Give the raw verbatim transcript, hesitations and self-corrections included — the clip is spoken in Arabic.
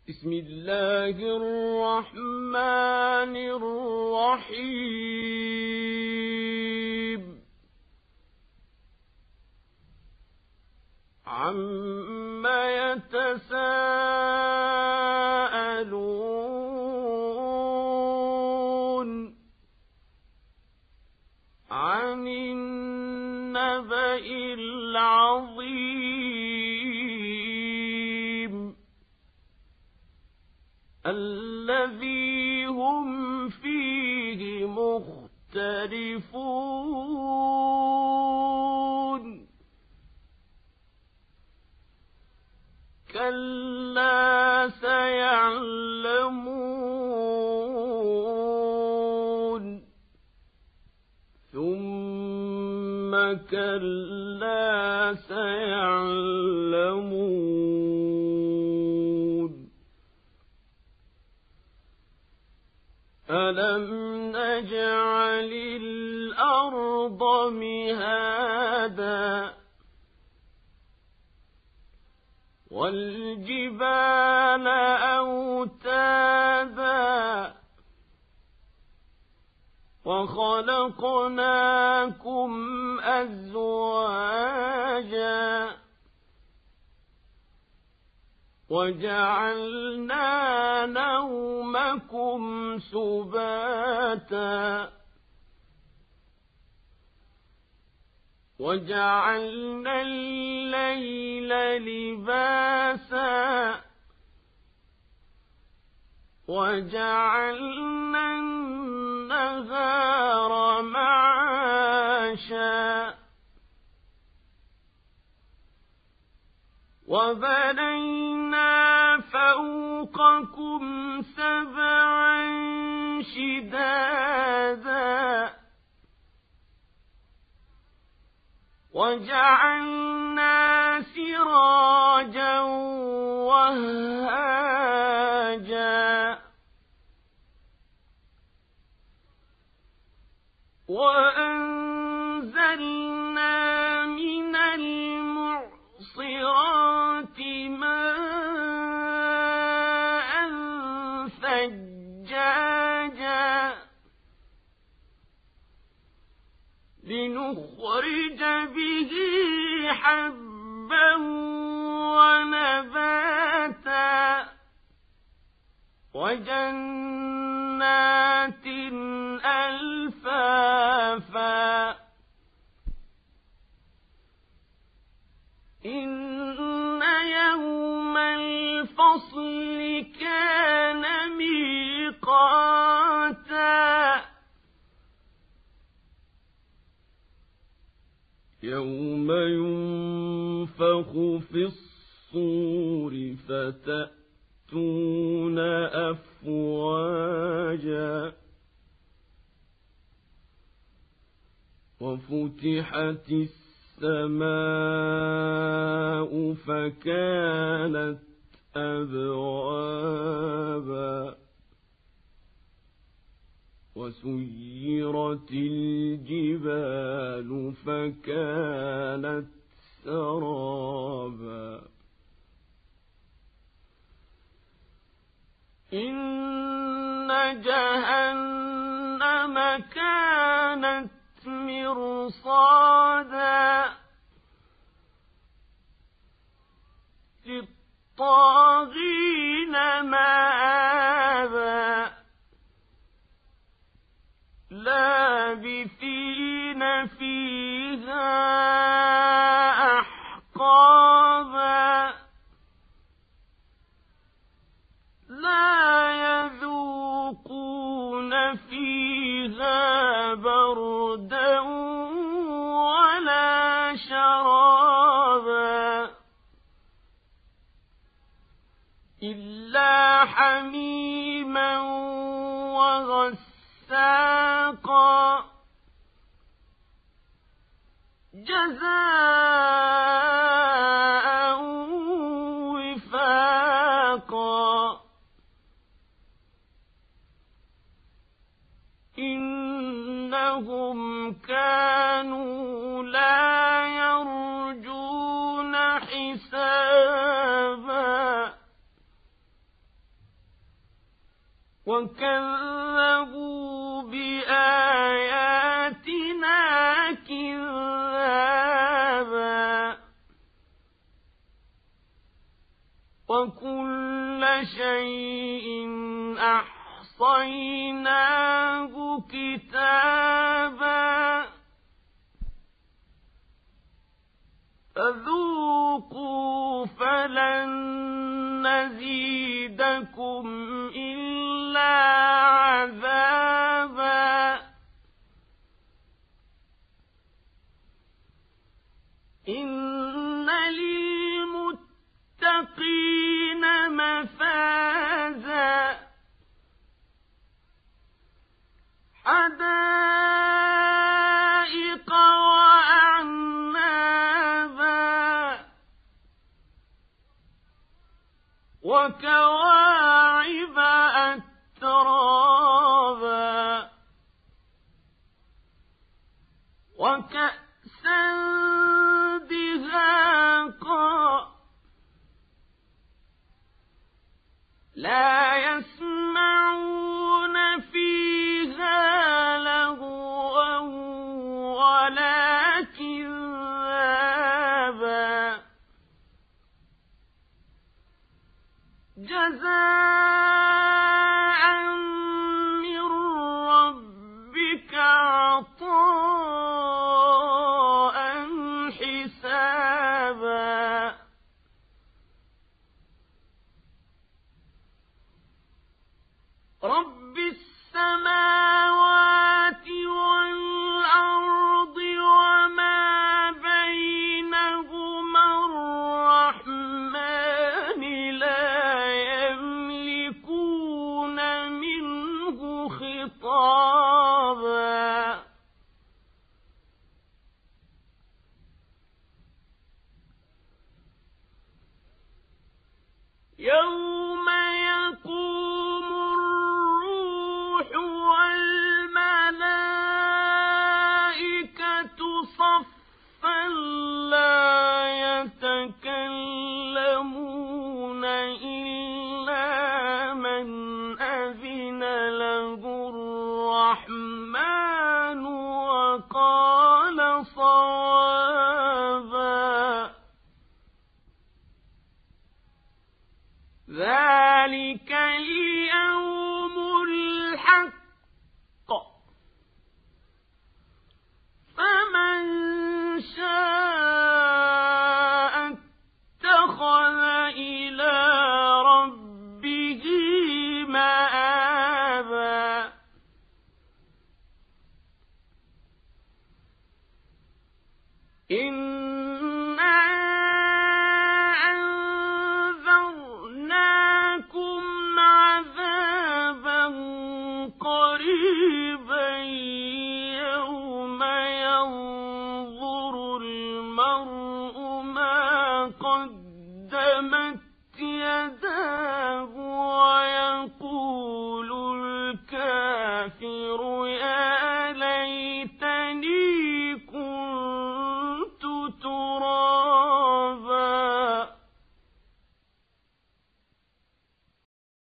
بسم الله الرحمن الرحيم عما يتساءلون عن النبأ العظيم الذي هم فيه مختلفون كلا سيعلمون ثم كلا سيعلمون ألم نجعل الأرض مهادا والجبال أوتادا وخلقناكم أزواجا وجعلنا نومكم سباتا وجعلنا الليل لباسا وجعلنا النهار معاشا وبنينا فوقكم سبعا شدادا وجعلنا سراجا وهاجا وأنزلنا من المعصرات ماء ثجاجا لنخرج به حبا ونباتا وجنات ألفافا إن يوم الفصل كان ميقاتا يوم ينفخ في الصور فتأتون أفواجا وفتحت السماء فكانت أبوابا وسيرت الجبال فكانت سرابا إن جهنم كانت مرصادا للطاغين مآبا لابثين فيها أحقابا لا يذوقون فيها بردا ولا شرابا إلا حميما وغساقا جزاء وفاقا إنهم كانوا لا يرجون حسابا وكذبوا بآياتنا كذابا وكل شيء أحصيناه كتابا فذوقوا فلن نزيدكم إلا عذابا إن للمتقين مفازا حدائق وأعنابا وكواعب أترابا وكأسا دهاقا لا يسمعون فيها لغوا ولا كذابا جزاء من ربك عطاء حسابا رب السماوات والأرض وما بينهما الرحمن لا يملكون منه خطابا يوم يقوم الروح والملائكة صفا لا يتكلمون إلا من أذن له الرحمن وقال صوابا ذلك